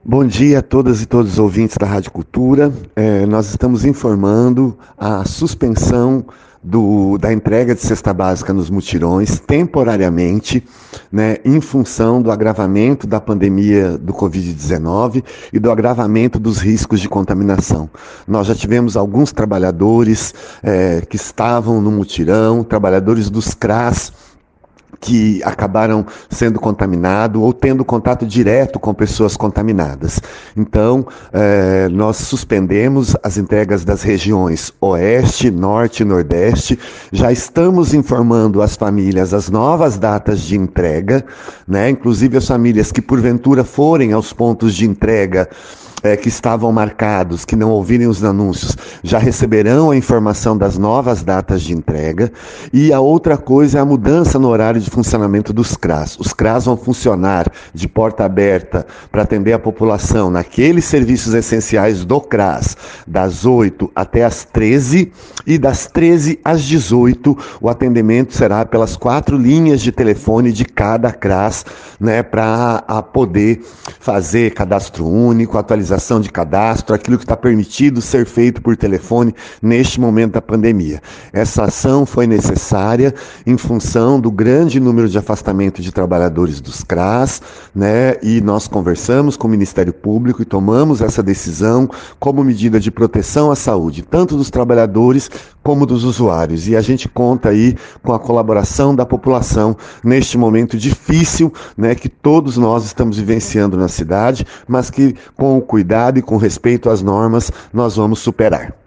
Bom dia a todas e todos os ouvintes da Rádio Cultura. Nós estamos informando a suspensão da entrega de cesta básica nos mutirões, temporariamente, né, em função do agravamento da pandemia do Covid-19 e do agravamento dos riscos de contaminação. Nós já tivemos alguns trabalhadores que estavam no mutirão, trabalhadores dos CRAS, que acabaram sendo contaminados ou tendo contato direto com pessoas contaminadas. Então, nós suspendemos as entregas das regiões Oeste, Norte e Nordeste. Já estamos informando as famílias as novas datas de entrega, né? Inclusive as famílias que porventura forem aos pontos de entrega que estavam marcados, que não ouvirem os anúncios, já receberão a informação das novas datas de entrega. E a outra coisa é a mudança no horário de funcionamento dos CRAS. Os CRAS vão funcionar de porta aberta para atender a população naqueles serviços essenciais do CRAS, das 8 até as 13, e das 13 às 18, o atendimento será pelas 4 linhas de telefone de cada CRAS, né, para poder fazer cadastro único, atualização de cadastro, aquilo que está permitido ser feito por telefone neste momento da pandemia. Essa ação foi necessária em função do grande número de afastamento de trabalhadores dos CRAS, né? E nós conversamos com o Ministério Público e tomamos essa decisão como medida de proteção à saúde, tanto dos trabalhadores como dos usuários. E a gente conta aí com a colaboração da população neste momento difícil, né, que todos nós estamos vivenciando na cidade, mas que com o cuidado e com respeito às normas nós vamos superar.